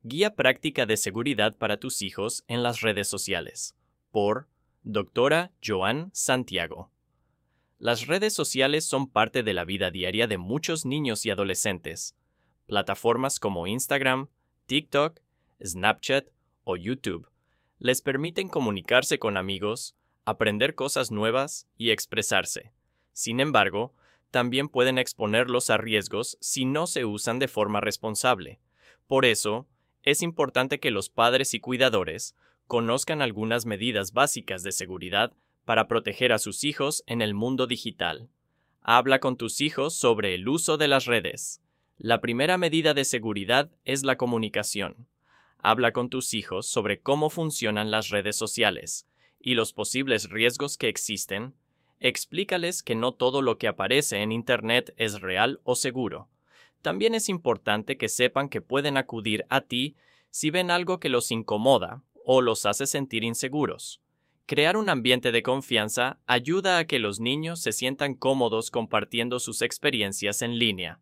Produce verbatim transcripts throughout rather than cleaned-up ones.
Guía práctica de seguridad para tus hijos en las redes sociales, por doctora Joan Santiago. Las redes sociales son parte de la vida diaria de muchos niños y adolescentes. Plataformas como Instagram, TikTok, Snapchat o YouTube les permiten comunicarse con amigos, aprender cosas nuevas y expresarse. Sin embargo, también pueden exponerlos a riesgos si no se usan de forma responsable. Por eso, es importante que los padres y cuidadores conozcan algunas medidas básicas de seguridad para proteger a sus hijos en el mundo digital. Habla con tus hijos sobre el uso de las redes. La primera medida de seguridad es la comunicación. Habla con tus hijos sobre cómo funcionan las redes sociales y los posibles riesgos que existen. Explícales que no todo lo que aparece en Internet es real o seguro. También es importante que sepan que pueden acudir a ti si ven algo que los incomoda o los hace sentir inseguros. Crear un ambiente de confianza ayuda a que los niños se sientan cómodos compartiendo sus experiencias en línea.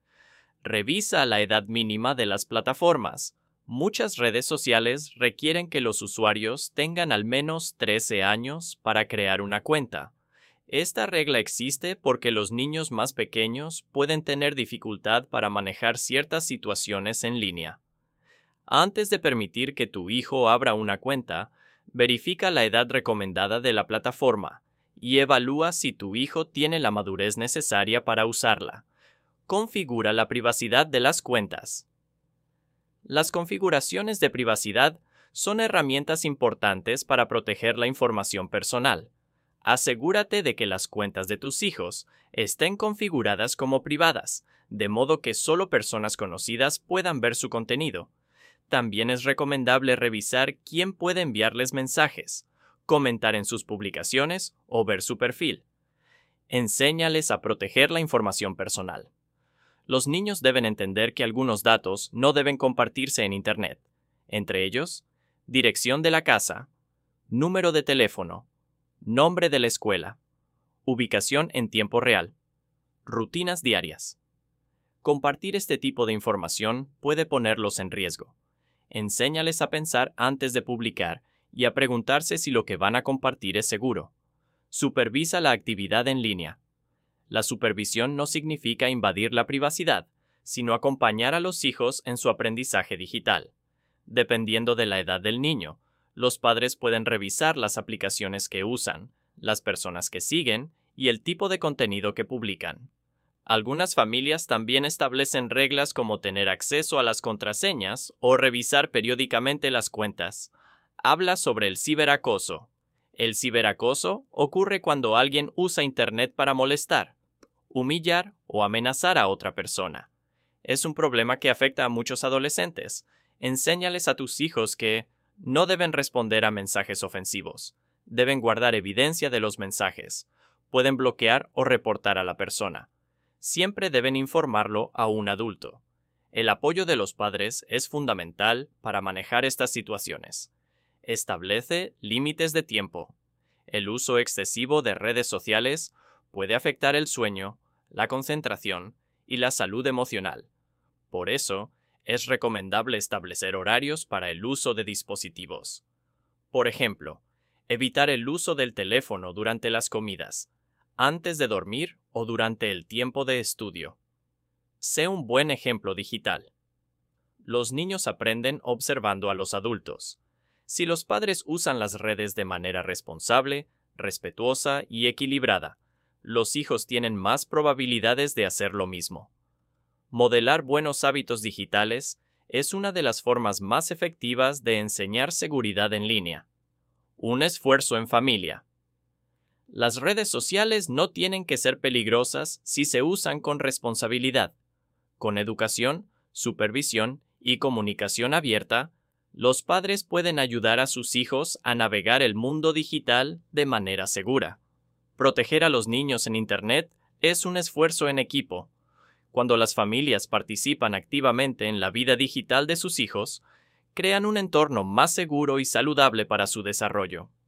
Revisa la edad mínima de las plataformas. Muchas redes sociales requieren que los usuarios tengan al menos trece años para crear una cuenta. Esta regla existe porque los niños más pequeños pueden tener dificultad para manejar ciertas situaciones en línea. Antes de permitir que tu hijo abra una cuenta, verifica la edad recomendada de la plataforma y evalúa si tu hijo tiene la madurez necesaria para usarla. Configura la privacidad de las cuentas. Las configuraciones de privacidad son herramientas importantes para proteger la información personal. Asegúrate de que las cuentas de tus hijos estén configuradas como privadas, de modo que solo personas conocidas puedan ver su contenido. También es recomendable revisar quién puede enviarles mensajes, comentar en sus publicaciones o ver su perfil. Enséñales a proteger la información personal. Los niños deben entender que algunos datos no deben compartirse en Internet, entre ellos, dirección de la casa, número de teléfono, nombre de la escuela, ubicación en tiempo real, rutinas diarias. Compartir este tipo de información puede ponerlos en riesgo. Enséñales a pensar antes de publicar y a preguntarse si lo que van a compartir es seguro. Supervisa la actividad en línea. La supervisión no significa invadir la privacidad, sino acompañar a los hijos en su aprendizaje digital. Dependiendo de la edad del niño, los padres pueden revisar las aplicaciones que usan, las personas que siguen y el tipo de contenido que publican. Algunas familias también establecen reglas como tener acceso a las contraseñas o revisar periódicamente las cuentas. Habla sobre el ciberacoso. El ciberacoso ocurre cuando alguien usa Internet para molestar, humillar o amenazar a otra persona. Es un problema que afecta a muchos adolescentes. Enséñales a tus hijos que no deben responder a mensajes ofensivos. Deben guardar evidencia de los mensajes. Pueden bloquear o reportar a la persona. Siempre deben informarlo a un adulto. El apoyo de los padres es fundamental para manejar estas situaciones. Establece límites de tiempo. El uso excesivo de redes sociales puede afectar el sueño, la concentración y la salud emocional. Por eso, es recomendable establecer horarios para el uso de dispositivos. Por ejemplo, evitar el uso del teléfono durante las comidas, antes de dormir o durante el tiempo de estudio. Sé un buen ejemplo digital. Los niños aprenden observando a los adultos. Si los padres usan las redes de manera responsable, respetuosa y equilibrada, los hijos tienen más probabilidades de hacer lo mismo. Modelar buenos hábitos digitales es una de las formas más efectivas de enseñar seguridad en línea. Un esfuerzo en familia. Las redes sociales no tienen que ser peligrosas si se usan con responsabilidad. Con educación, supervisión y comunicación abierta, los padres pueden ayudar a sus hijos a navegar el mundo digital de manera segura. Proteger a los niños en Internet es un esfuerzo en equipo. Cuando las familias participan activamente en la vida digital de sus hijos, crean un entorno más seguro y saludable para su desarrollo.